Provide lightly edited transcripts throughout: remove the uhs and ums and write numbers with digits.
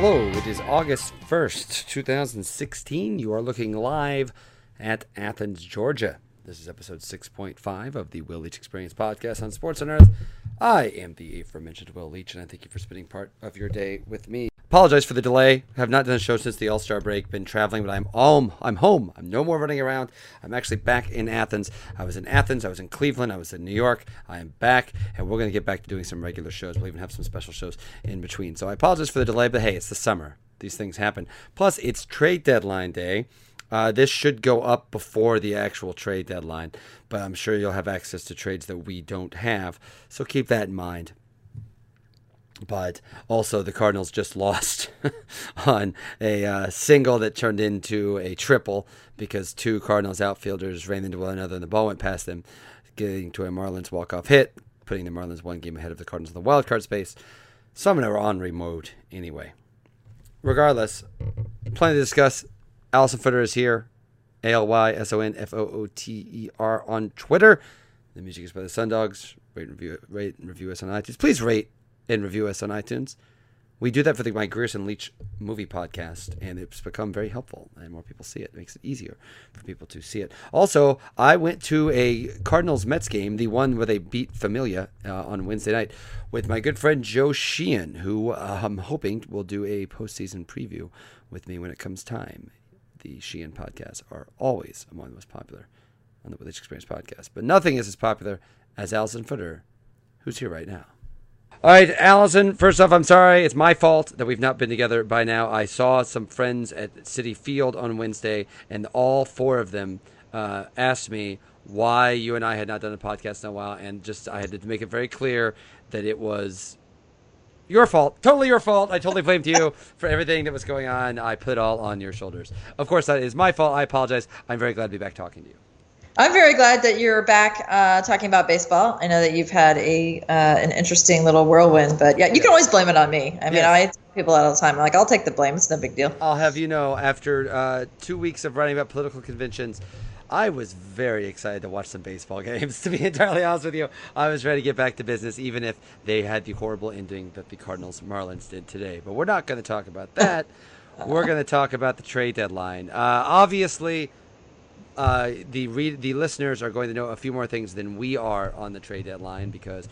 Hello, it is August 1st, 2016. You are looking live at Athens, Georgia. This is episode 6.5 of the Will Leitch Experience podcast on Sports on Earth. I am the aforementioned Will Leitch, and I thank you for spending part of your day with me. Apologize for the delay. Have not done a show since the All-Star break. Been traveling, but I'm home. I'm no more running around. I'm actually back in Athens. I was in Athens. I was in Cleveland. I was in New York. I am back, and we're going to get back to doing some regular shows. We'll even have some special shows in between. So I apologize for the delay, but hey, it's the summer. These things happen. Plus, it's trade deadline day. This should go up before the actual trade deadline, but I'm sure you'll have access to trades that we don't have, so keep that in mind. But also, the Cardinals just lost on a single that turned into a triple because two Cardinals outfielders ran into one another and the ball went past them, getting to a Marlins walk-off hit, putting the Marlins one game ahead of the Cardinals in the wild card space. Some are on mode anyway. Regardless, plenty to discuss. Allison Footer is here, ALYSONFOOTER on Twitter. The music is by the Sundogs. Rate and review us on iTunes. Please rate and review us on iTunes. We do that for the My Grierson Leitch movie podcast, and it's become very helpful, and more people see it. It makes it easier for people to see it. Also, I went to a Cardinals-Mets game, the one where they beat Familia on Wednesday night, with my good friend Joe Sheehan, who I'm hoping will do a postseason preview with me when it comes time. The Sheehan podcasts are always among the most popular on the Will Leitch Experience podcast, but nothing is as popular as Allison Footer, who's here right now. All right, Allison, first off, I'm sorry. It's my fault that we've not been together by now. I saw some friends at Citi Field on Wednesday, and all four of them asked me why you and I had not done a podcast in a while, and just I had to make it very clear that it was your fault. Totally your fault. I totally blamed you for everything that was going on. I put it all on your shoulders. Of course, that is my fault. I apologize. I'm very glad to be back talking to you. I'm very glad that you're back talking about baseball. I know that you've had an interesting little whirlwind, but yeah, you can always blame it on me. I mean, I tell people all the time, I'm like, I'll take the blame. It's no big deal. I'll have you know, after 2 weeks of writing about political conventions, I was very excited to watch some baseball games, to be entirely honest with you. I was ready to get back to business, even if they had the horrible ending that the Cardinals-Marlins did today. But we're not going to talk about that. We're going to talk about the trade deadline. Obviously, the listeners are going to know a few more things than we are on the trade deadline because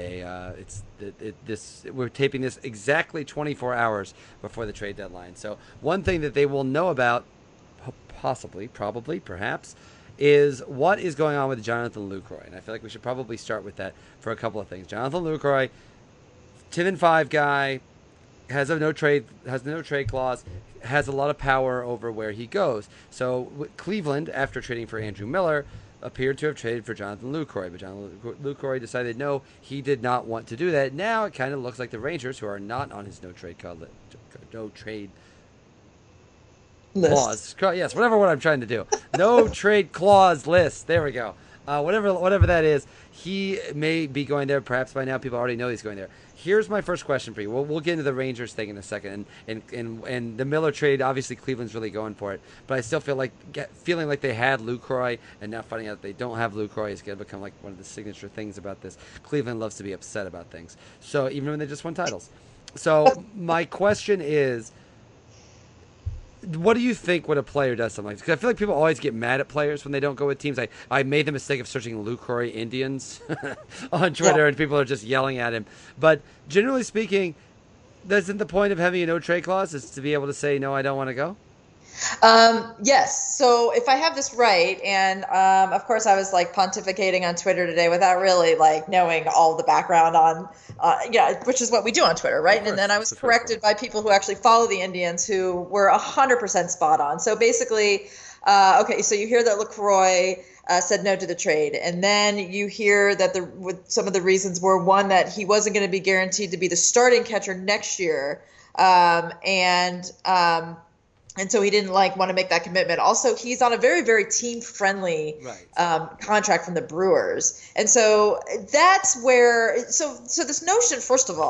we're taping this exactly 24 hours before the trade deadline. So one thing that they will know about, possibly, probably, perhaps, is what is going on with Jonathan Lucroy. And I feel like we should probably start with that for a couple of things. Jonathan Lucroy, 10-5 guy, has no trade clause, has a lot of power over where he goes. So Cleveland, after trading for Andrew Miller, appeared to have traded for Jonathan Lucroy, but Jonathan Lucroy decided no, he did not want to do that. Now it kind of looks like the Rangers, who are not on his no trade clause. Yes, whatever I'm trying to do. No trade clause list. There we go. Whatever that is, he may be going there. Perhaps by now people already know he's going there. Here's my first question for you. We'll get into the Rangers thing in a second, and the Miller trade. Obviously, Cleveland's really going for it, but I still feeling like they had Lucroy, and now finding out that they don't have Lucroy is going to become like one of the signature things about this. Cleveland loves to be upset about things, so even when they just won titles. So my question is, what do you think when a player does something like this? Because I feel like people always get mad at players when they don't go with teams. I made the mistake of searching Lucroy Indians on Twitter, and people are just yelling at him. But generally speaking, isn't the point of having a no-trade clause is to be able to say, no, I don't want to go? Yes. So if I have this right, and of course I was like pontificating on Twitter today without really like knowing all the background on, which is what we do on Twitter, right? And then I was corrected by people who actually follow the Indians who were 100% spot on. So basically, so you hear that LaCroix said no to the trade, and then you hear that some of the reasons were one that he wasn't going to be guaranteed to be the starting catcher next year, and so he didn't want to make that commitment. Also, he's on a very, very team-friendly contract from the Brewers. And so that's where – so this notion, first of all,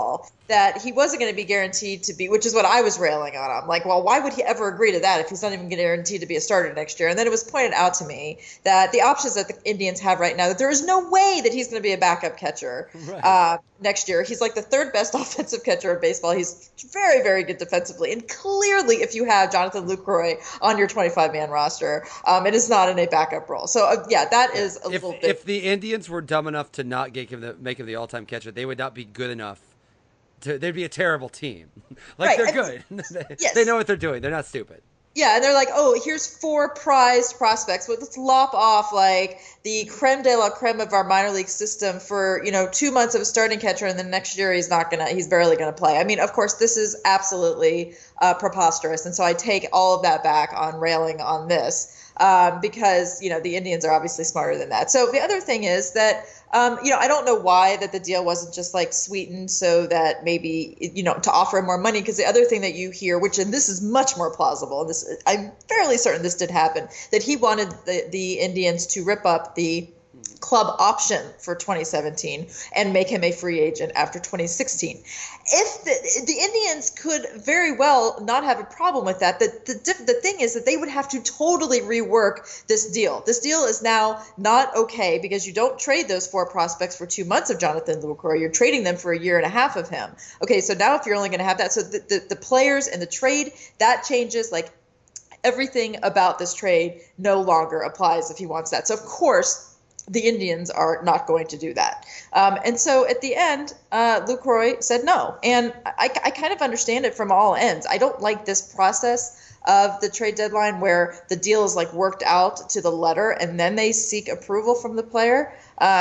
that he wasn't going to be guaranteed to be, which is what I was railing on. I'm like, well, why would he ever agree to that if he's not even guaranteed to be a starter next year? And then it was pointed out to me that the options that the Indians have right now, that there is no way that he's going to be a backup catcher next year. He's like the third best offensive catcher in baseball. He's very, very good defensively. And clearly, if you have Jonathan Lucroy on your 25-man roster, it is not in a backup role. So, that is a little bit. If the Indians were dumb enough to not make him the all-time catcher, they would not be good enough. They'd be a terrible team. They're good. Yes. They know what they're doing. They're not stupid. Yeah, and they're like, oh, here's 4 prized prospects. Well, let's lop off like the creme de la creme of our minor league system for 2 months of a starting catcher, and then next year he's barely gonna play. I mean, of course, this is absolutely preposterous, and so I take all of that back on railing on this because the Indians are obviously smarter than that. So the other thing is that. I don't know why that the deal wasn't just like sweetened so that maybe, to offer him more money. Because the other thing that you hear, and this is much more plausible, and I'm fairly certain this did happen, that he wanted the Indians to rip up the club option for 2017 and make him a free agent after 2016. If the Indians could very well not have a problem with that, the thing is that they would have to totally rework this deal. This deal is now not okay because you don't trade those 4 prospects for 2 months of Jonathan Lucroy. You're trading them for a year and a half of him. Okay, so now if you're only going to have that, so the players and the trade, that changes. Like everything about this trade no longer applies if he wants that. So of course, the Indians are not going to do that. And so at the end, Lucroy said no. And I kind of understand it from all ends. I don't like this process of the trade deadline where the deal is like worked out to the letter and then they seek approval from the player.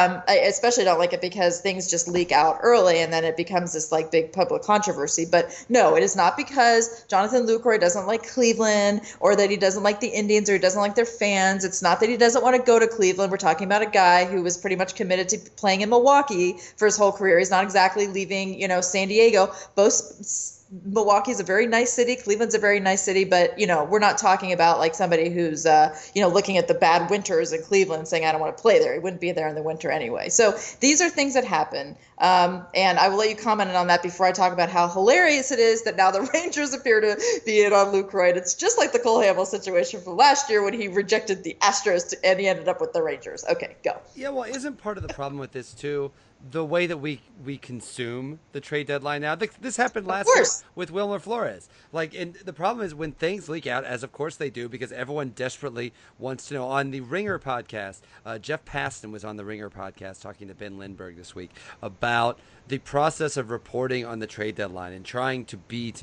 I especially don't like it because things just leak out early and then it becomes this like big public controversy. But no, it is not because Jonathan Lucroy doesn't like Cleveland or that he doesn't like the Indians or he doesn't like their fans. It's not that he doesn't want to go to Cleveland. We're talking about a guy who was pretty much committed to playing in Milwaukee for his whole career. He's not exactly leaving, San Diego. Milwaukee's a very nice city. Cleveland's a very nice city, but we're not talking about like somebody who's looking at the bad winters in Cleveland saying I don't want to play there. He wouldn't be there in the winter anyway. So these are things that happen, and I will let you comment on that before I talk about how hilarious it is that now the Rangers appear to be in on Lucroy. It's just like the Cole Hamels situation from last year when he rejected the Astros and he ended up with the Rangers. Okay, go. Yeah, well, isn't part of the problem with this too the way that we consume the trade deadline now? This happened last year with Wilmer Flores. And the problem is when things leak out, as of course they do, because everyone desperately wants to know. On the Ringer podcast, Jeff Paston was on the Ringer podcast talking to Ben Lindbergh this week about the process of reporting on the trade deadline and trying to beat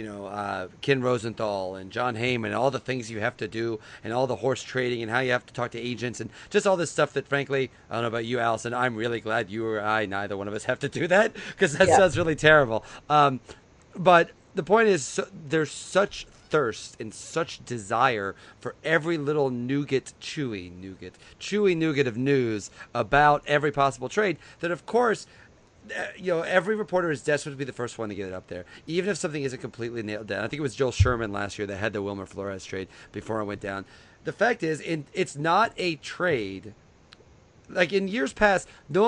Ken Rosenthal and John Heyman and all the things you have to do and all the horse trading and how you have to talk to agents and just all this stuff that, frankly, I don't know about you, Allison, I'm really glad you or I, neither one of us have to do that because that sounds really terrible. But the point is there's such thirst and such desire for every little chewy nougat of news about every possible trade that, of course, every reporter is desperate to be the first one to get it up there, even if something isn't completely nailed down. I think it was Joel Sherman last year that had the Wilmer Flores trade before it went down. The fact is, it's not a trade. Like in years past, no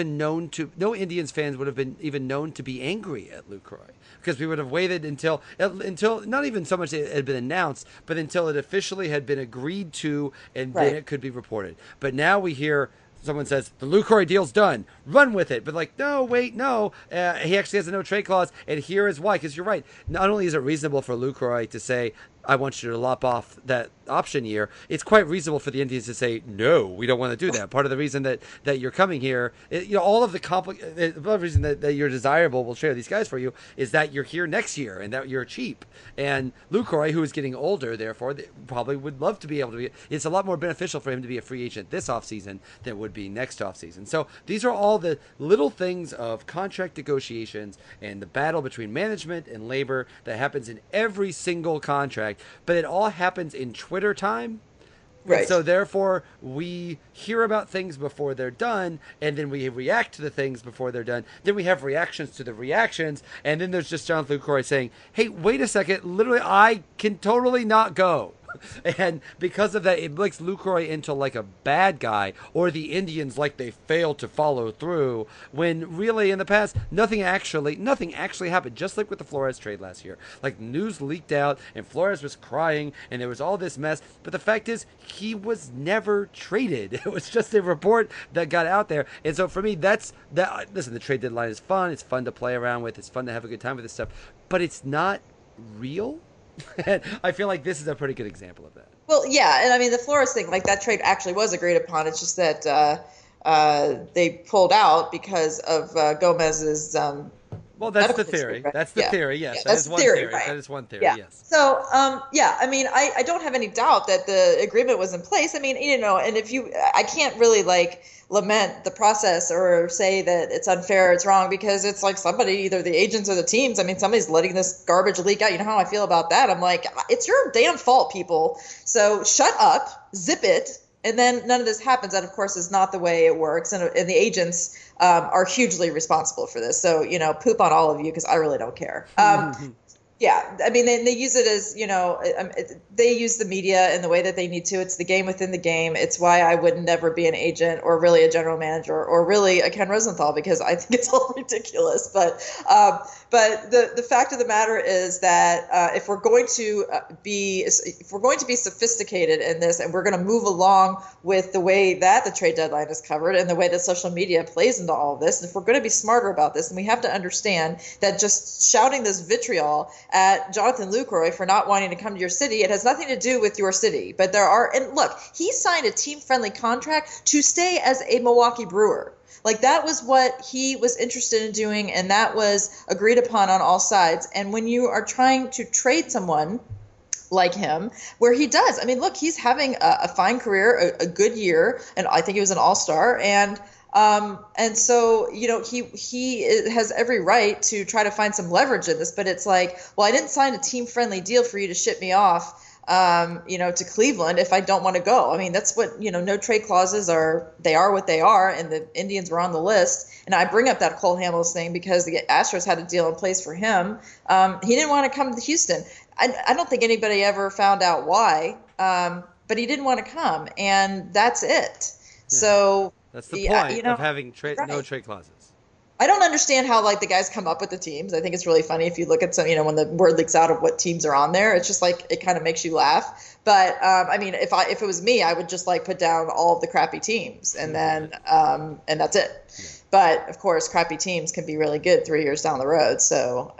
Indians fans would have been even known to be angry at Lucroy because we would have waited until not even so much it had been announced, but until it officially had been agreed to and then it could be reported. But now we hear someone says the Lucroy deal's done, run with it. But no, he actually has a no trade clause, and here is why. Because you're right. Not only is it reasonable for Lucroy to say, I want you to lop off that option year, it's quite reasonable for the Indians to say, no, we don't want to do that. Part of the reason that you're coming here, all of the reason that you're desirable, we'll trade these guys for you, is that you're here next year and that you're cheap. And Lucroy, who is getting older, therefore, probably would love to be able to be, it's a lot more beneficial for him to be a free agent this offseason than it would be next offseason. So these are all the little things of contract negotiations and the battle between management and labor that happens in every single contract. But it all happens in Twitter time. Right. And so therefore, we hear about things before they're done, and then we react to the things before they're done. Then we have reactions to the reactions, and then there's just Jonathan Lucroy saying, hey, wait a second, literally, I can totally not go. And because of that, it makes Lucroy into like a bad guy, or the Indians like they failed to follow through, when really in the past nothing actually happened. Just like with the Flores trade last year, like news leaked out and Flores was crying and there was all this mess, but the fact is he was never traded. It was just a report that got out there. And so for me, that's that. Listen, the trade deadline is fun. It's fun to play around with. It's fun to have a good time with this stuff, but it's not real. And I feel like this is a pretty good example of that. Well, yeah, and I mean the Flores thing, like that trade actually was agreed upon. It's just that they pulled out because of Gomez's. Well, that's the theory. Right? That's the theory. Yes, yeah, that is one theory. Right? That is one theory. Yeah. Yes. So, yeah, I mean, I don't have any doubt that the agreement was in place. I mean, and if I can't really like lament the process or say that it's unfair, it's wrong, because it's like somebody, either the agents or the teams. I mean, somebody's letting this garbage leak out. You know how I feel about that? I'm like, it's your damn fault, people. So shut up, zip it. And then none of this happens. That, of course, is not the way it works. And the agents are hugely responsible for this. So, poop on all of you, because I really don't care. Yeah, I mean, they use it as, they use the media in the way that they need to. It's the game within the game. It's why I would never be an agent or really a general manager or really a Ken Rosenthal, because I think it's all ridiculous. But the fact of the matter is that if we're going to be sophisticated in this, and we're going to move along with the way that the trade deadline is covered and the way that social media plays into all of this, and if we're going to be smarter about this, then we have to understand that just shouting this vitriol at Jonathan Lucroy for not wanting to come to your city, it has nothing to do with your city. But and look, he signed a team-friendly contract to stay as a Milwaukee Brewer. Like, that was what he was interested in doing, and that was agreed upon on all sides. And when you are trying to trade someone like him, where he does, I mean, look, he's having a fine career, a good year, and I think he was an all-star, and so, he has every right to try to find some leverage in this, but it's like, well, I didn't sign a team-friendly deal for you to ship me off, to Cleveland if I don't want to go. I mean, that's what, no trade clauses are what they are, and the Indians were on the list. And I bring up that Cole Hamels thing because the Astros had a deal in place for him. He didn't want to come to Houston. I don't think anybody ever found out why, but he didn't want to come, and that's it. Yeah. So that's the point of having no trade clauses. I don't understand how the guys come up with the teams. I think it's really funny if you look at some, when the word leaks out of what teams are on there. It's just it kind of makes you laugh. But I mean, if it was me, I would just put down all of the crappy teams, and then and that's it. Yeah. But of course, crappy teams can be really good 3 years down the road. So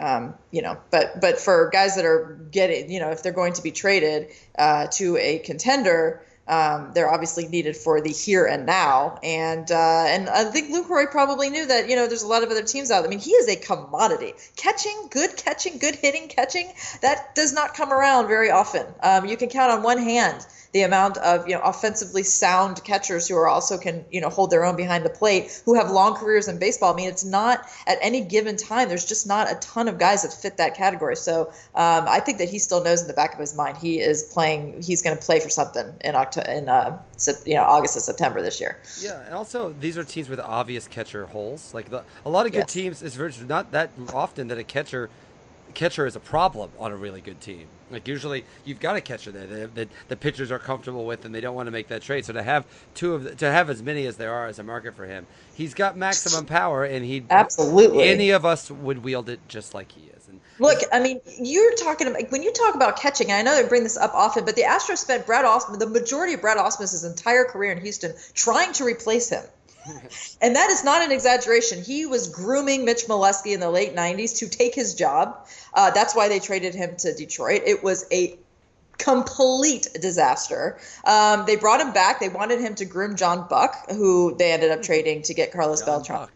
but for guys that are getting, if they're going to be traded to a contender, they're obviously needed for the here and now. And I think Lucroy probably knew that, there's a lot of other teams out there. I mean, he is a commodity. Catching, good hitting, that does not come around very often. You can count on one hand the amount of, offensively sound catchers who are also can, hold their own behind the plate, who have long careers in baseball. I mean, it's not at any given time. There's just not a ton of guys that fit that category. So I think that he still knows in the back of his mind he's going to play for something in August and September this year. Yeah, and also these are teams with obvious catcher holes. A lot of good teams, it's virtually not that often that a catcher is a problem on a really good team. Usually you've got a catcher there that the pitchers are comfortable with, and they don't want to make that trade. So to have to have as many as there are as a market for him, he's got maximum power, and absolutely any of us would wield it just like he is. And look, I mean, you're talking about, when you talk about catching, and I know they bring this up often, but the Astros spent the majority of Brad Ausmus's entire career in Houston trying to replace him. And that is not an exaggeration. He was grooming Mitch Molesky in the late 90s to take his job. That's why they traded him to Detroit. It was a complete disaster. They brought him back. They wanted him to groom John Buck, who they ended up trading to get Carlos Beltran.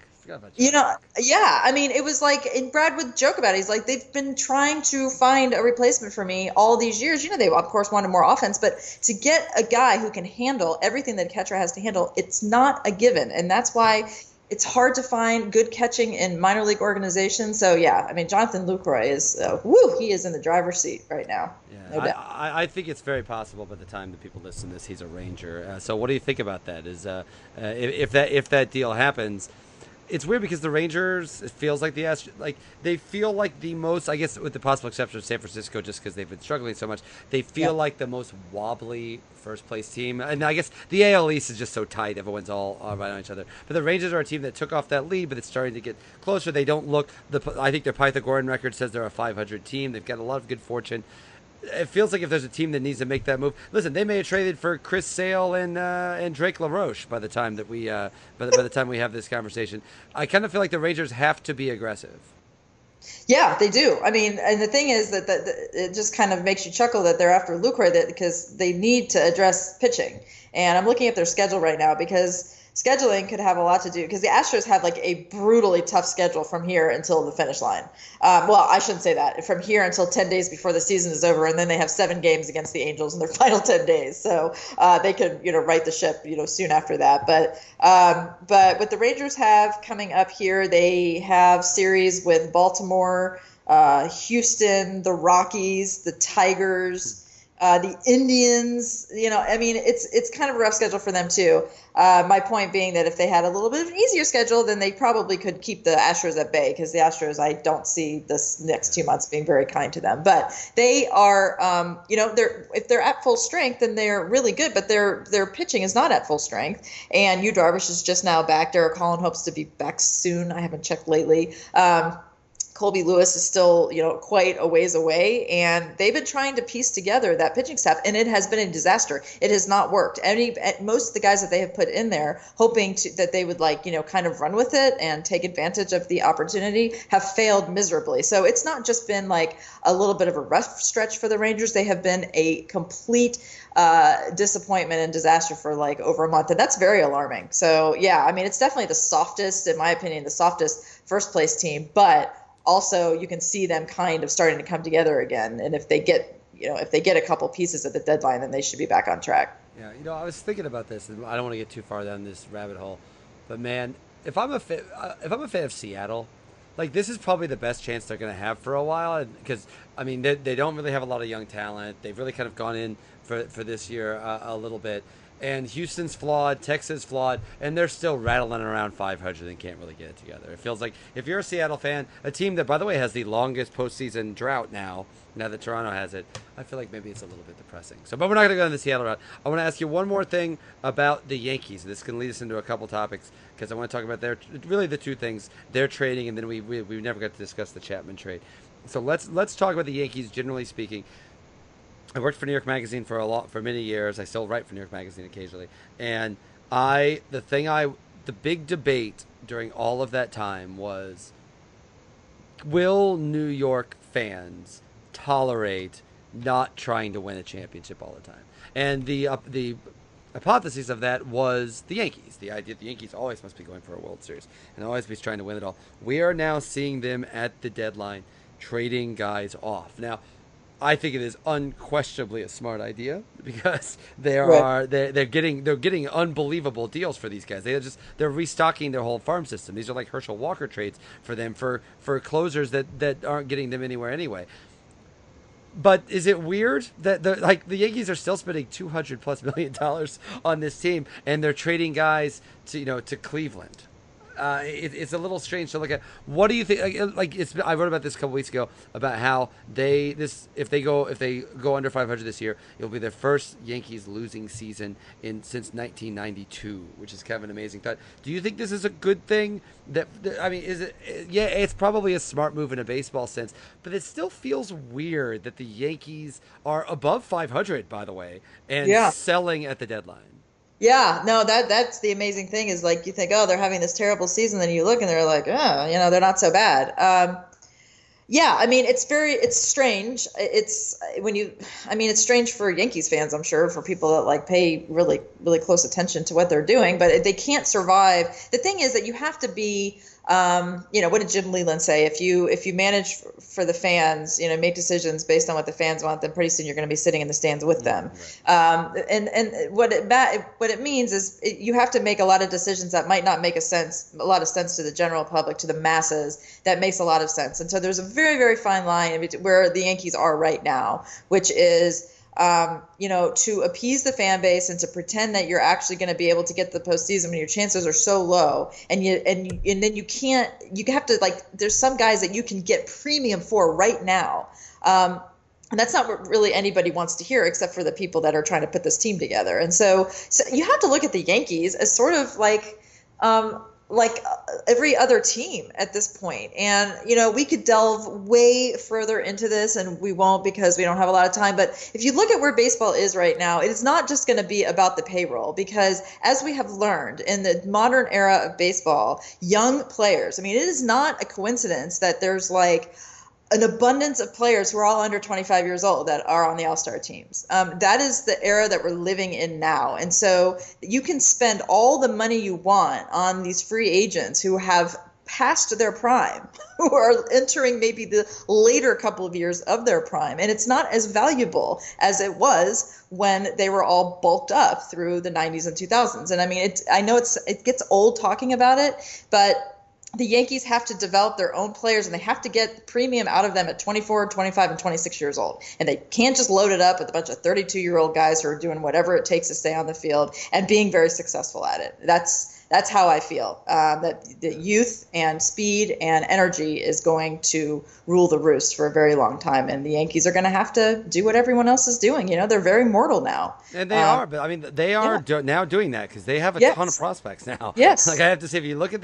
Yeah, I mean, it was and Brad would joke about it. He's like, they've been trying to find a replacement for me all these years. They of course wanted more offense, but to get a guy who can handle everything that a catcher has to handle, it's not a given. And that's why it's hard to find good catching in minor league organizations. So yeah, I mean, Jonathan Lucroy is, he is in the driver's seat right now. Yeah, no doubt. I think it's very possible by the time that people listen to this, he's a Ranger. So what do you think about that? Is if that deal happens, it's weird because the Rangers, it feels like they feel like the most, I guess with the possible exception of San Francisco, just because they've been struggling so much, they feel like the most wobbly first place team. And I guess the AL East is just so tight, everyone's all right on each other. But the Rangers are a team that took off that lead, but it's starting to get closer. They don't look, I think their Pythagorean record says they're a 500 team. They've got a lot of good fortune. It feels like if there's a team that needs to make that move, listen, they may have traded for Chris Sale and Drake LaRoche by the time that we by the time we have this conversation. I kind of feel like the Rangers have to be aggressive. Yeah, they do. I mean, and the thing is that it just kind of makes you chuckle that they're after Lucroy because they need to address pitching. And I'm looking at their schedule right now because scheduling could have a lot to do because the Astros have like a brutally tough schedule from here until the finish line. Well, I shouldn't say that. From here until 10 days before the season is over, and then they have 7 games against the Angels in their final 10 days. So they could, right the ship, soon after that. But what the Rangers have coming up here, they have series with Baltimore, Houston, the Rockies, the Tigers, the Indians. I mean, it's kind of a rough schedule for them too. My point being that if they had a little bit of an easier schedule, then they probably could keep the Astros at bay because the Astros, I don't see this next 2 months being very kind to them. But they are, if they're at full strength, then they're really good. But their pitching is not at full strength. And Yu Darvish is just now back. Derek Holland hopes to be back soon. I haven't checked lately. Colby Lewis is still, quite a ways away, and they've been trying to piece together that pitching staff, and it has been a disaster. It has not worked. Most of the guys that they have put in there, hoping that they would kind of run with it and take advantage of the opportunity, have failed miserably. So it's not just been like a little bit of a rough stretch for the Rangers. They have been a complete disappointment and disaster for like over a month, and that's very alarming. So yeah, I mean, it's definitely the softest, in my opinion, the softest first place team, but also you can see them kind of starting to come together again. And if they get a couple pieces at the deadline, then they should be back on track. Yeah, I was thinking about this, and I don't want to get too far down this rabbit hole, but man, if I'm a fan of Seattle, like this is probably the best chance they're going to have for a while, because I mean they don't really have a lot of young talent. They've really kind of gone in for this year a little bit. And Houston's flawed, Texas flawed, and they're still rattling around 500 and can't really get it together. It feels like if you're a Seattle fan, a team that, by the way, has the longest postseason drought now that Toronto has it, I feel like maybe it's a little bit depressing. But we're not going to go on the Seattle route. I want to ask you one more thing about the Yankees. This can lead us into a couple topics because I want to talk about really the two things, their trading, and then we never got to discuss the Chapman trade. So let's talk about the Yankees, generally speaking. I worked for New York Magazine for many years. I still write for New York Magazine occasionally. And the big debate during all of that time was, will New York fans tolerate not trying to win a championship all the time? And the hypothesis of that was the Yankees. The idea that the Yankees always must be going for a World Series and always be trying to win it all. We are now seeing them at the deadline trading guys off. Now, I think it is unquestionably a smart idea because they're getting unbelievable deals for these guys. They're restocking their whole farm system. These are like Herschel Walker trades for them for closers that aren't getting them anywhere anyway. But is it weird that the Yankees are still spending $200+ million on this team and they're trading guys to Cleveland? It's a little strange to look at. What do you think? I wrote about this a couple weeks ago about how if they go under 500 this year, it'll be their first Yankees losing season since 1992, which is kind of an amazing thought. Do you think this is a good thing? Is it? Yeah, it's probably a smart move in a baseball sense, but it still feels weird that the Yankees are above 500, by the way, and selling at the deadline. Yeah, no, that's the amazing thing is like you think, oh, they're having this terrible season, then you look and they're like, oh, they're not so bad. Yeah, I mean, it's strange. It's strange for Yankees fans, I'm sure, for people that like pay really, really close attention to what they're doing, but they can't survive. The thing is that you have to be, what did Jim Leland say? If you manage for the fans, make decisions based on what the fans want, then pretty soon you're going to be sitting in the stands with them. Right. And what it means is you have to make a lot of decisions that might not make a lot of sense to the general public, to the masses. That makes a lot of sense. And so there's a very, very fine line where the Yankees are right now, which is to appease the fan base and to pretend that you're actually going to be able to get to the postseason when your chances are so low, and then you can't. You have to, like, there's some guys that you can get premium for right now. And that's not what really anybody wants to hear, except for the people that are trying to put this team together. And so you have to look at the Yankees as sort of like every other team at this point. And, we could delve way further into this, and we won't because we don't have a lot of time. But if you look at where baseball is right now, it is not just going to be about the payroll, because as we have learned in the modern era of baseball, young players, I mean, it is not a coincidence that there's like an abundance of players who are all under 25 years old that are on the All-Star teams. That is the era that we're living in now. And so you can spend all the money you want on these free agents who have passed their prime, who are entering maybe the later couple of years of their prime. And it's not as valuable as it was when they were all bulked up through the 90s and 2000s. And I mean, I know it gets old talking about it, but the Yankees have to develop their own players, and they have to get premium out of them at 24, 25, and 26 years old. And they can't just load it up with a bunch of 32-year-old guys who are doing whatever it takes to stay on the field and being very successful at it. That's how I feel, that the youth and speed and energy is going to rule the roost for a very long time. And the Yankees are going to have to do what everyone else is doing. They're very mortal now. And they are, but I mean, they are now doing that because they have a ton of prospects now. Yes. Like, I have to say, if you look at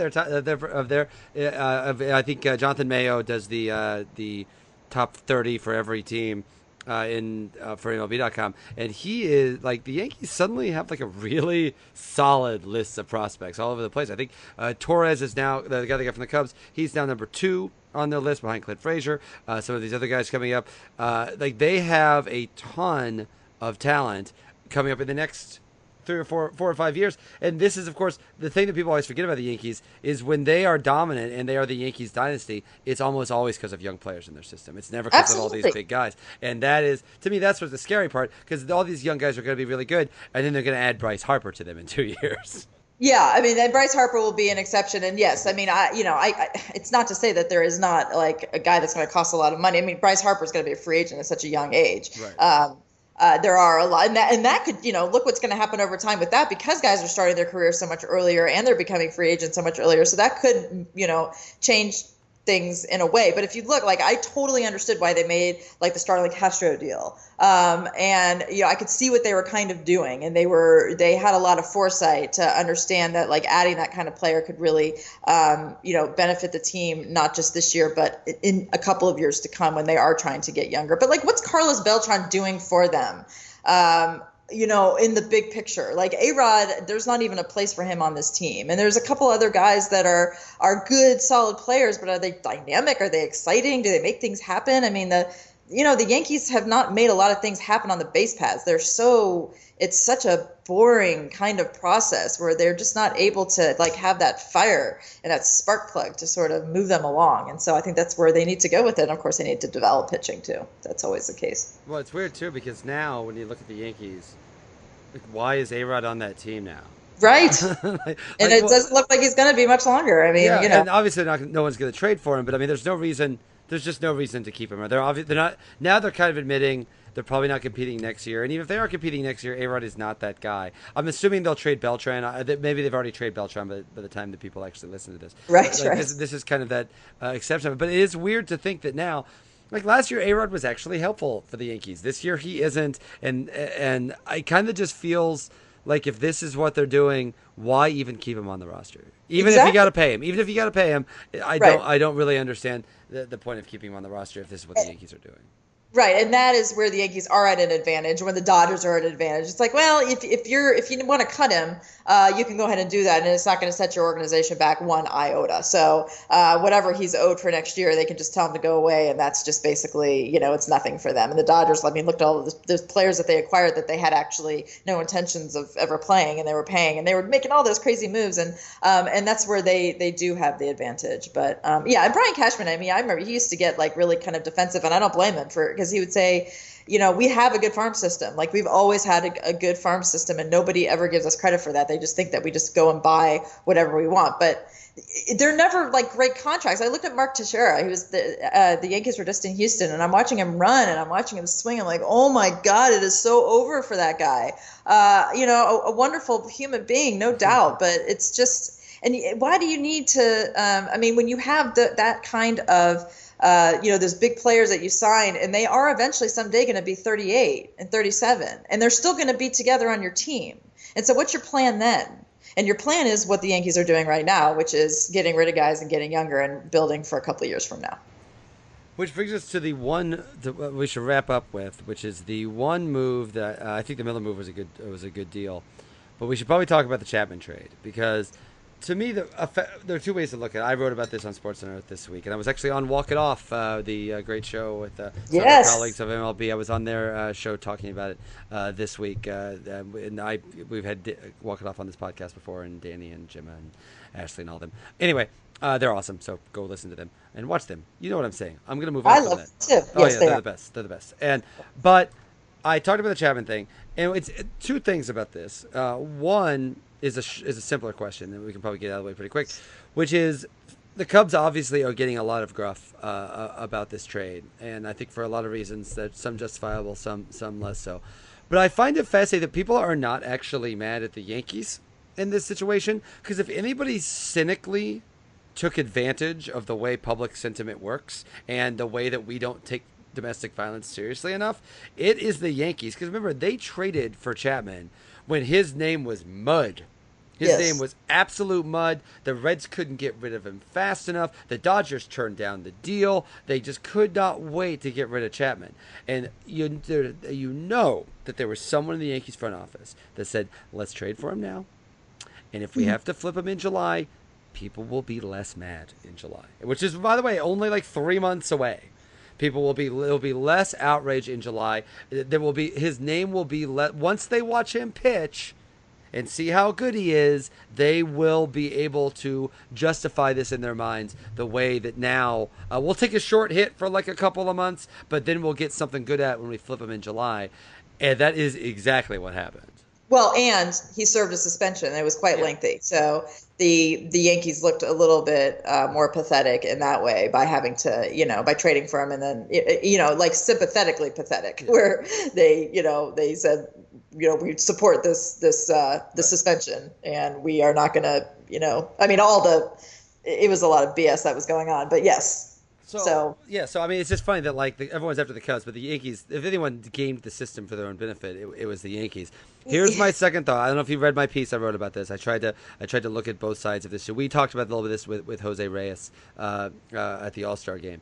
I think Jonathan Mayo does the top 30 for every team. For MLB.com, and he is like, the Yankees suddenly have like a really solid list of prospects all over the place. I think Torres is now the guy they got from the Cubs. He's now number 2 on their list behind Clint Frazier. Some of these other guys coming up, like, they have a ton of talent coming up in the next 3 or 4 or 5 years. And this is, of course, the thing that people always forget about the Yankees is when they are dominant and they are the Yankees dynasty, it's almost always because of young players in their system. It's never because of all these big guys. And that is, to me, that's what's the scary part, because all these young guys are going to be really good, and then they're going to add Bryce Harper to them in 2 years. Yeah, I mean, and Bryce Harper will be an exception. And yes, I mean, it's not to say that there is not like a guy that's going to cost a lot of money. I mean, Bryce Harper is going to be a free agent at such a young age. Right. There are a lot, and that could, look what's going to happen over time with that, because guys are starting their career so much earlier and they're becoming free agents so much earlier. So that could, change things in a way. But if you look, like, I totally understood why they made like the Starlin Castro deal. And I could see what they were kind of doing, and they had a lot of foresight to understand that, like, adding that kind of player could really, benefit the team, not just this year, but in a couple of years to come when they are trying to get younger. But like, what's Carlos Beltran doing for them? In the big picture, like A-Rod, there's not even a place for him on this team. And there's a couple other guys that are good, solid players, but are they dynamic? Are they exciting? Do they make things happen? I mean, the Yankees have not made a lot of things happen on the base paths. It's such a boring kind of process where they're just not able to, like, have that fire and that spark plug to sort of move them along. And so I think that's where they need to go with it. And of course, they need to develop pitching too. That's always the case. Well, it's weird too, because now when you look at the Yankees, like, why is A-Rod on that team now? Right. It doesn't look like he's going to be much longer. I mean, and obviously no one's going to trade for him, but I mean, there's just no reason to keep him. They're not, now they're kind of admitting they're probably not competing next year. And even if they are competing next year, A-Rod is not that guy. I'm assuming they'll trade Beltran. Maybe they've already traded Beltran by the time that people actually listen to this. Right, right. This is kind of that exception. But it is weird to think that now, like, last year, A-Rod was actually helpful for the Yankees. This year, he isn't. And I kind of just feels like, if this is what they're doing, why even keep him on the roster? Even if you got to pay him. I don't really understand the point of keeping him on the roster if this is what the Yankees are doing. Right, and that is where the Yankees are at an advantage, when the Dodgers are at an advantage. It's like, well, if you want to cut him, you can go ahead and do that, and it's not going to set your organization back one iota. So whatever he's owed for next year, they can just tell him to go away, and that's just basically, it's nothing for them. And the Dodgers, I mean, looked at all of those players that they acquired that they had actually no intentions of ever playing, and they were paying, and they were making all those crazy moves, and that's where they do have the advantage. But and Brian Cashman, I mean, I remember he used to get, like, really kind of defensive, and I don't blame him, because because he would say, we have a good farm system. Like, we've always had a good farm system, and nobody ever gives us credit for that. They just think that we just go and buy whatever we want. But they're never like great contracts. I looked at Mark Teixeira. He was the Yankees were just in Houston, and I'm watching him run and I'm watching him swing. I'm like, oh my God, it is so over for that guy. A wonderful human being, no doubt. But it's just, and why do you need to? When you have that kind of those big players that you sign, and they are eventually someday going to be 38 and 37, and they're still going to be together on your team. And so what's your plan then? And your plan is what the Yankees are doing right now, which is getting rid of guys and getting younger and building for a couple of years from now. Which brings us to the one that we should wrap up with, which is the one move that I think the Miller move was a good deal. But we should probably talk about the Chapman trade, because to me, there are two ways to look at it. I wrote about this on Sports on Earth this week, and I was actually on Walk It Off, the great show with some of our colleagues of MLB. I was on their show talking about it this week, and we've had Walk It Off on this podcast before, and Danny and Gemma and Ashley and all them. Anyway, they're awesome, so go listen to them and watch them. You know what I'm saying. I'm going to move on from that. I love them too. Oh, yes, they're the best. They're the best. But I talked about the Chapman thing, and it's two things about this. One is a simpler question that we can probably get out of the way pretty quick, which is the Cubs obviously are getting a lot of gruff about this trade, and I think for a lot of reasons, that some justifiable, some less so. But I find it fascinating that people are not actually mad at the Yankees in this situation, because if anybody cynically took advantage of the way public sentiment works and the way that we don't take domestic violence seriously enough, it is the Yankees. Because remember, they traded for Chapman when his name was mud. His name was absolute mud. The Reds couldn't get rid of him fast enough. The Dodgers turned down the deal. They just could not wait to get rid of Chapman. And you know that there was someone in the Yankees front office that said, let's trade for him now. And if we have to flip him in July, people will be less mad in July. Which is, by the way, only like 3 months away. There'll be less outrage in July. His name will be once they watch him pitch and see how good he is, they will be able to justify this in their minds the way that now we'll take a short hit for like a couple of months, but then we'll get something good at when we flip him in July. And that is exactly what happened. Well, and he served a suspension. It was quite lengthy. So the Yankees looked a little bit more pathetic in that way by having to, by trading for him, and then, like sympathetically pathetic, where they said, we support this suspension, and we are not going to, it was a lot of BS that was going on. But yes. So it's just funny that everyone's after the Cubs, but the Yankees, if anyone gamed the system for their own benefit, it was the Yankees. Here's my second thought. I don't know if you read my piece I wrote about this. I tried to look at both sides of this. So we talked about a little bit of this with Jose Reyes at the All-Star game.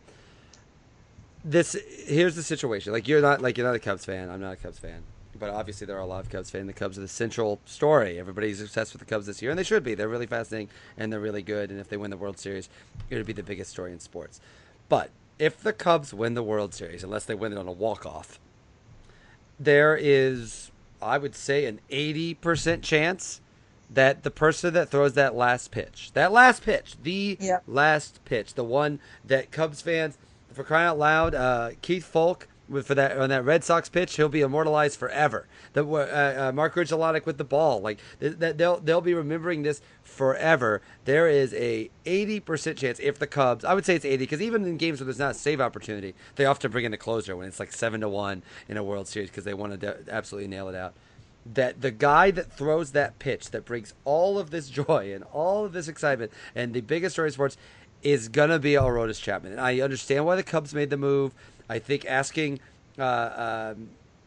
Here's the situation. You're not a Cubs fan. I'm not a Cubs fan. But obviously there are a lot of Cubs fans. The Cubs are the central story. Everybody's obsessed with the Cubs this year, and they should be. They're really fascinating, and they're really good. And if they win the World Series, it would be the biggest story in sports. But if the Cubs win the World Series, unless they win it on a walk-off, there is, I would say, an 80% chance that the person that throws that last pitch, the last pitch, the one that Cubs fans, for crying out loud, Keith Foulke, on that Red Sox pitch, he'll be immortalized forever. Mark Grudzielanek with the ball, they'll be remembering this forever. There is a 80% chance if the Cubs, I would say it's 80, because even in games where there's not a save opportunity, they often bring in the closer when it's 7-1 in a World Series because they want to absolutely nail it out. That the guy that throws that pitch that brings all of this joy and all of this excitement and the biggest story in sports is gonna be Aroldis Chapman. And I understand why the Cubs made the move. I think asking the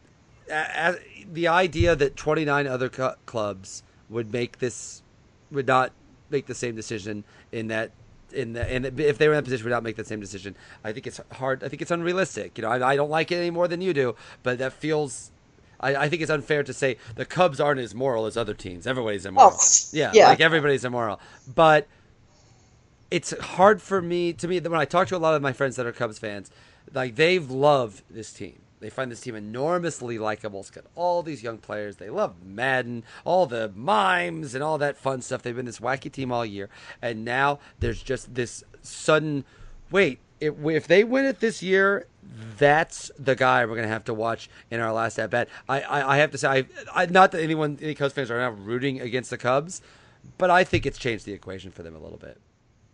idea that 29 other clubs would not make the same decision and if they were in that position would not make the same decision. I think it's hard. I think it's unrealistic. I don't like it any more than you do, but that feels. I think it's unfair to say the Cubs aren't as moral as other teams. Everybody's immoral. Everybody's immoral. But it's hard for me when I talk to a lot of my friends that are Cubs fans. They love this team. They find this team enormously likable. It's got all these young players. They love Madden, all the mimes and all that fun stuff. They've been this wacky team all year. And now there's just this sudden, wait, if they win it this year, that's the guy we're going to have to watch in our last at bat. I have to say, not that any Cubs fans are now rooting against the Cubs, but I think it's changed the equation for them a little bit.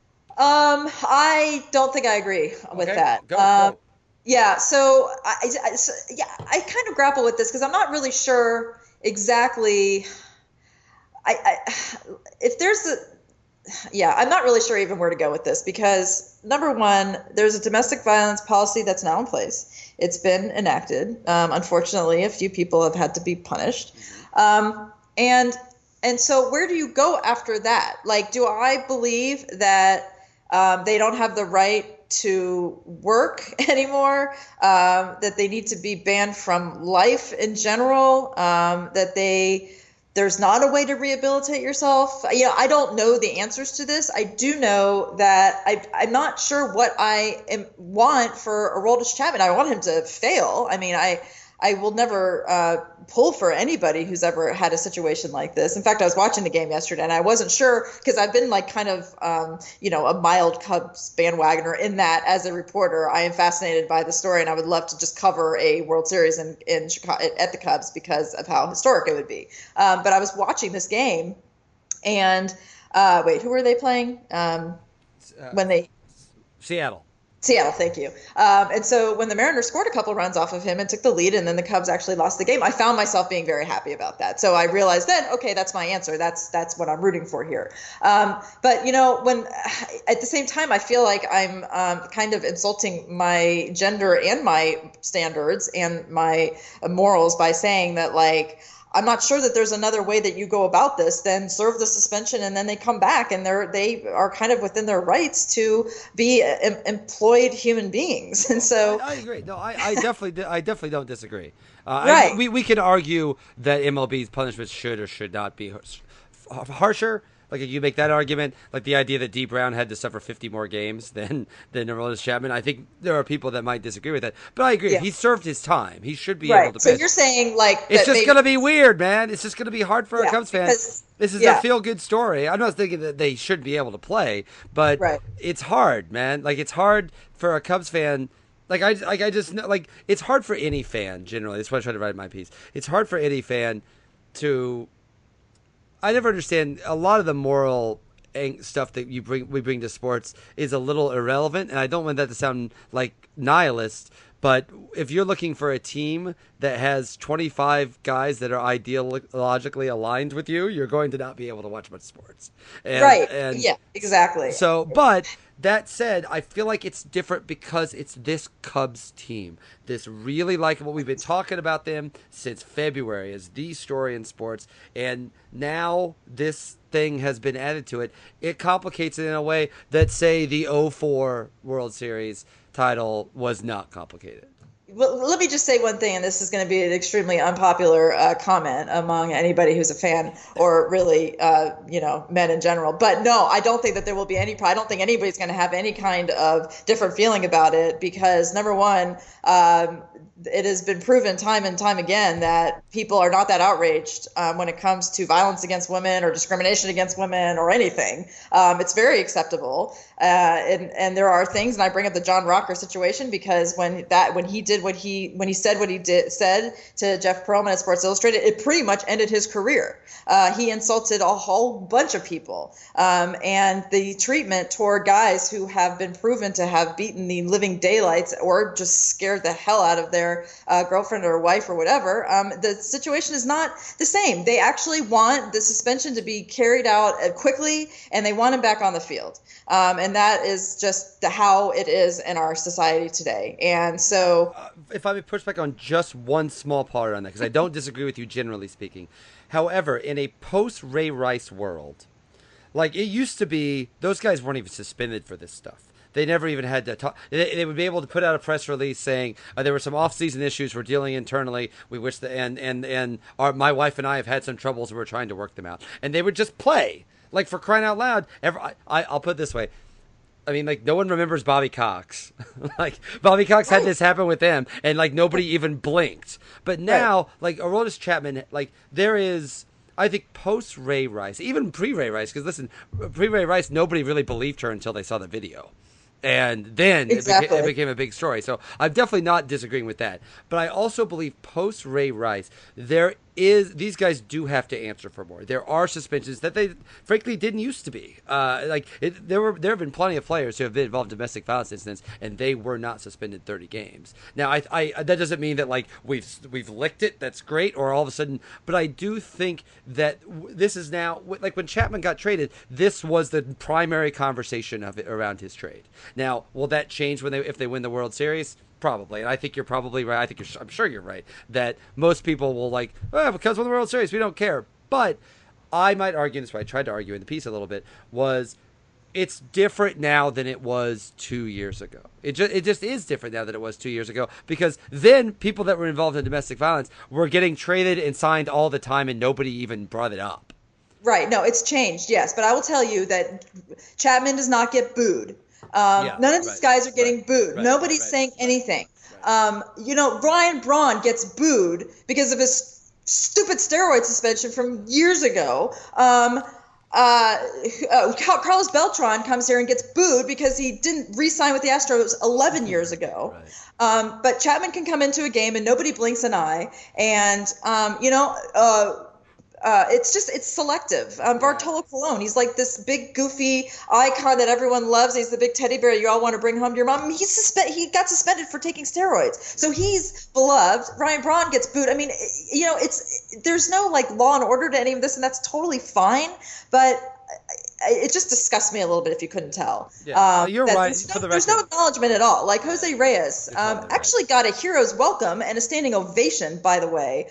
I don't think I agree with that. Go. Yeah, so I kind of grapple with this because I'm not really sure exactly. If there's I'm not really sure even where to go with this because number one, there's a domestic violence policy that's now in place. It's been enacted. Unfortunately, a few people have had to be punished. And so where do you go after that? Like, do I believe that they don't have the right to work anymore, that they need to be banned from life in general, that there's not a way to rehabilitate yourself? I don't know the answers to this. I do know that I'm not sure what I want for Aroldis Chapman. I want him to fail. I mean, I will never pull for anybody who's ever had a situation like this. In fact, I was watching the game yesterday and I wasn't sure because I've been like kind of, a mild Cubs bandwagoner in that as a reporter. I am fascinated by the story and I would love to just cover a World Series in Chicago at the Cubs because of how historic it would be. But I was watching this game and who were they playing? Seattle, thank you. And so when the Mariners scored a couple runs off of him and took the lead and then the Cubs actually lost the game, I found myself being very happy about that. So I realized then, okay, that's my answer. That's what I'm rooting for here. But, when at the same time, I feel like I'm kind of insulting my gender and my standards and my morals by saying that, like, I'm not sure that there's another way that you go about this than serve the suspension and then they come back and they are kind of within their rights to be employed human beings. And so I agree. No, I definitely don't disagree. Right. We can argue that MLB's punishments should or should not be harsher. Like, if you make that argument, like the idea that D. Brown had to suffer 50 more games than Aroldis Chapman, I think there are people that might disagree with that. But I agree. Yeah. He served his time. He should be able to pitch. So you're saying, like... It's just going to be weird, man. It's just going to be hard for a Cubs fan. This is a feel-good story. I'm not thinking that they should be able to play, but it's hard, man. Like, it's hard for a Cubs fan... I just know, like, it's hard for any fan, generally. That's what I try to write in my piece. It's hard for any fan to... I never understand a lot of the moral stuff that we bring to sports is a little irrelevant, and I don't want that to sound like nihilist. But if you're looking for a team that has 25 guys that are ideologically aligned with you, you're going to not be able to watch much sports. Yeah, exactly. So, but that said, I feel like it's different because it's this Cubs team. This really likable. We've been talking about them since February as the story in sports, and now this thing has been added to it. It complicates it in a way that, say, the 2004 World Series title was not complicated. Well, let me just say one thing, and this is going to be an extremely unpopular comment among anybody who's a fan or really, men in general. But no, I don't think that there will be any. I don't think anybody's going to have any kind of different feeling about it because, number one, it has been proven time and time again that people are not that outraged when it comes to violence against women or discrimination against women or anything. It's very acceptable. And there are things, and I bring up the John Rocker situation because when he said what he said to Jeff Pearlman at Sports Illustrated, it pretty much ended his career. He insulted a whole bunch of people. And the treatment toward guys who have been proven to have beaten the living daylights or just scared the hell out of their girlfriend or wife or whatever, the situation is not the same. They actually want the suspension to be carried out quickly, and they want him back on the field. And that is just how it is in our society today. And so... if I may push back on just one small part on that, because I don't disagree with you generally speaking. However, in a post-Ray Rice world, like it used to be, those guys weren't even suspended for this stuff. They never even had to talk. They would be able to put out a press release saying there were some off-season issues we're dealing internally. We wish my wife and I have had some troubles and we're trying to work them out. And they would just play. Like, for crying out loud, I'll put it this way. I mean, like, no one remembers Bobby Cox. Like, Bobby Cox had this happen with them, and, like, nobody even blinked. But now, like, Aroldis Chapman, like, there is, I think, post-Ray Rice, even pre-Ray Rice, because, listen, pre-Ray Rice, nobody really believed her until they saw the video. And then Exactly. it became a big story. So I'm definitely not disagreeing with that. But I also believe post Ray Rice, these guys do have to answer for more. There are suspensions that they frankly didn't used to be. There have been plenty of players who have been involved in domestic violence incidents, and they were not suspended 30 games. Now, I that doesn't mean that like we've licked it. That's great, or all of a sudden. But I do think that this is now like when Chapman got traded. This was the primary conversation of it around his trade. Now, will that change if they win the World Series? Probably, and I think you're probably right. I'm sure you're right that most people will because we're the World Series, we don't care. But I might argue this way. I tried to argue in the piece a little bit. It's different now than it was 2 years ago. It just is different now than it was 2 years ago because then people that were involved in domestic violence were getting traded and signed all the time, and nobody even brought it up. Right. No, it's changed. Yes, but I will tell you that Chapman does not get booed. None of these guys are getting booed. Nobody's saying anything. Ryan Braun gets booed because of his stupid steroid suspension from years ago. Carlos Beltran comes here and gets booed because he didn't re-sign with the Astros 11 years ago. But Chapman can come into a game and nobody blinks an eye. And, it's selective. Bartolo Colon, he's like this big goofy icon that everyone loves. He's the big teddy bear you all want to bring home to your mom. He got suspended for taking steroids, so he's beloved. Ryan Braun gets booed. I mean, there's no like law and order to any of this, and that's totally fine. But it just disgusts me a little bit if you couldn't tell. Yeah, you're right. There's no acknowledgement at all. Like Jose Reyes actually got a hero's welcome and a standing ovation, by the way,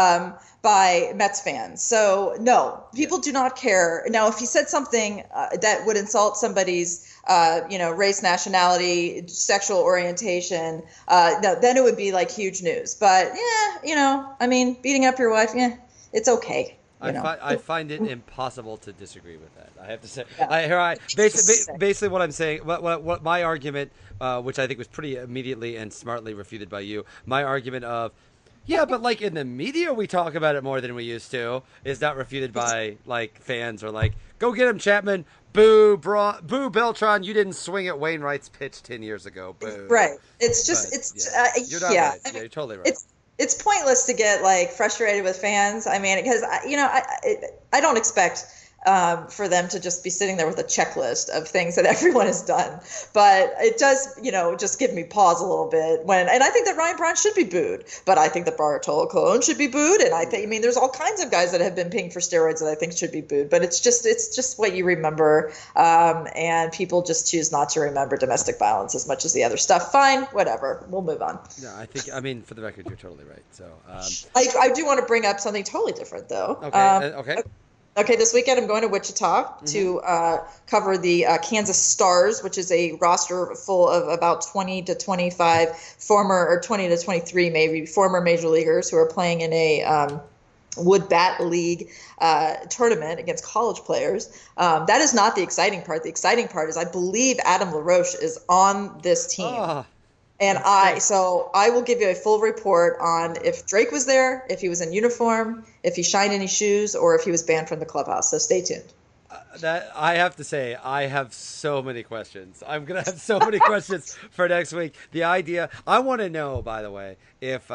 by Mets fans. So no, people do not care. Now, if he said something that would insult somebody's race, nationality, sexual orientation, then it would be like huge news. But beating up your wife, it's okay. I find it impossible to disagree with that. I have to say, Yeah. Basically what I'm saying, what my argument, which I think was pretty immediately and smartly refuted by you, my argument of, but like in the media we talk about it more than we used to, is not refuted by like fans or like, go get him, Chapman. Boo, boo, Beltran. You didn't swing at Wainwright's pitch 10 years ago. Boo. Right. It's just, you're not right. You're totally right. It's pointless to get like frustrated with fans. I mean, because I don't expect for them to just be sitting there with a checklist of things that everyone has done, but it does, just give me pause a little bit and I think that Ryan Braun should be booed, but I think that Bartolo Colon should be booed, and I think there's all kinds of guys that have been pinged for steroids that I think should be booed, but it's just what you remember, and people just choose not to remember domestic violence as much as the other stuff. Fine, whatever, we'll move on. Yeah, I think for the record, you're totally right. So I do want to bring up something totally different though. Okay. Okay, this weekend I'm going to Wichita to cover the Kansas Stars, which is a roster full of about 20 to 25 or 20 to 23 maybe former major leaguers who are playing in a Wood Bat League tournament against college players. That is not the exciting part. The exciting part is I believe Adam LaRoche is on this team. And I will give you a full report on if Drake was there, if he was in uniform, if he shined any shoes, or if he was banned from the clubhouse. So stay tuned. That I have to say, I have so many questions. I'm gonna have so many questions for next week. The idea, I want to know, by the way, if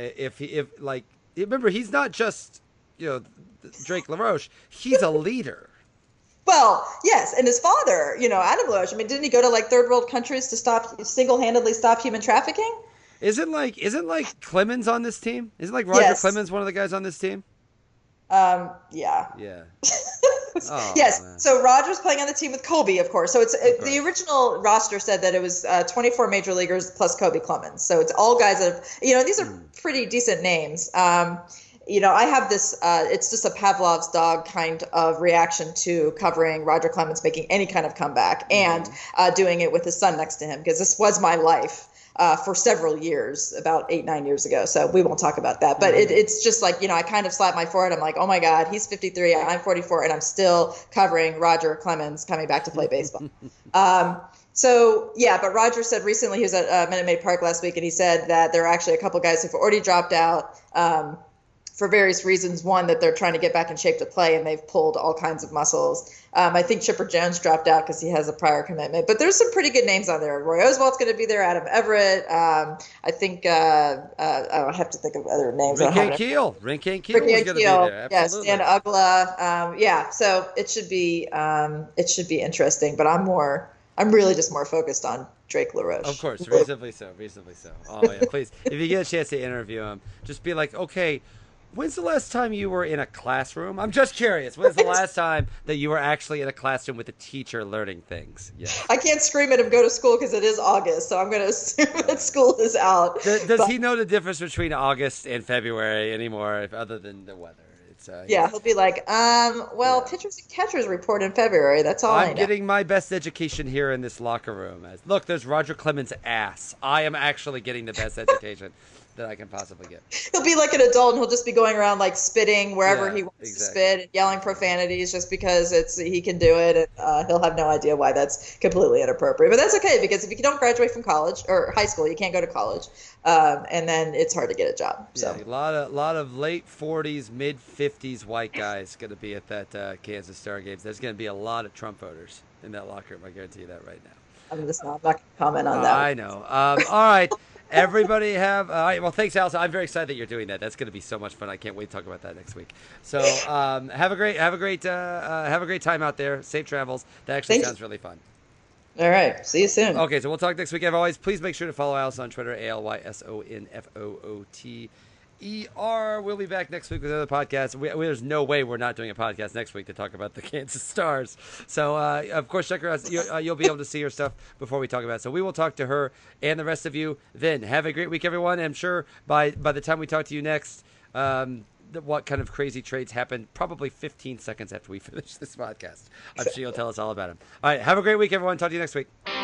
remember, he's not just Drake LaRoche. He's a leader. Well, yes, and his father, Adam LaRoche. I mean, didn't he go to like third world countries to single-handedly stop human trafficking? Isn't Clemens on this team? Isn't like Roger Clemens one of the guys on this team? Yeah. Yeah. Yes. Man. So Roger's playing on the team with Kobe, of course. So the original roster said that it was 24 major leaguers plus Kobe Clemens. So it's all guys that have, these are pretty decent names. I have this, it's just a Pavlov's dog kind of reaction to covering Roger Clemens making any kind of comeback and doing it with his son next to him, because this was my life for several years, about 8-9 years ago. So we won't talk about that. But it's just like, I kind of slapped my forehead. I'm like, oh my God, he's 53, I'm 44, and I'm still covering Roger Clemens coming back to play baseball. But Roger said recently, he was at Minute Maid Park last week, and he said that there are actually a couple guys who've already dropped out. for various reasons. One, that they're trying to get back in shape to play, and they've pulled all kinds of muscles. I think Chipper Jones dropped out because he has a prior commitment. But there's some pretty good names on there. Roy Oswald's going to be there. Adam Everett. I think I have to think of other names. Rinke Keel was going to be there. Absolutely. Stan Ugla. So it should be interesting. But I'm really just more focused on Drake LaRoche. Of course, reasonably so. Oh yeah, please. If you get a chance to interview him, just be like, okay, when's the last time you were in a classroom? I'm just curious. When's the last time that you were actually in a classroom with a teacher learning things? Yeah. I can't scream at him go to school because it is August, so I'm going to assume that school is out. Does he know the difference between August and February anymore, other than the weather? He'll be like, pitchers and catchers report in February. That's all I know. I'm getting my best education here in this locker room. Look, there's Roger Clemens' ass. I am actually getting the best education that I can possibly get. He'll be like an adult, and he'll just be going around like spitting wherever he wants to spit and yelling profanities just because he can do it, and he'll have no idea why that's completely inappropriate. But that's okay, because if you don't graduate from college or high school, you can't go to college, and then it's hard to get a job. So a lot of late 40s, mid 50s white guys going to be at that Kansas Star games. There's going to be a lot of Trump voters in that locker room. I guarantee you that right now. I'm not going to comment on that. I know. All right. Everybody have all right. Well, thanks, Allison. I'm very excited that you're doing that. That's going to be so much fun. I can't wait to talk about that next week. So have a great time out there. Safe travels. That actually sounds really fun. All right. See you soon. Okay, so we'll talk next week. As always, please make sure to follow Allison on Twitter, ALYSONFOOTER. We'll be back next week with another podcast. There's no way we're not doing a podcast next week to talk about the Kansas Stars. So, of course, check her out. You'll be able to see her stuff before we talk about it. So we will talk to her and the rest of you then. Have a great week, everyone. I'm sure by the time we talk to you next, what kind of crazy trades happened probably 15 seconds after we finish this podcast. I'm sure you'll tell us all about them. All right, have a great week, everyone. Talk to you next week.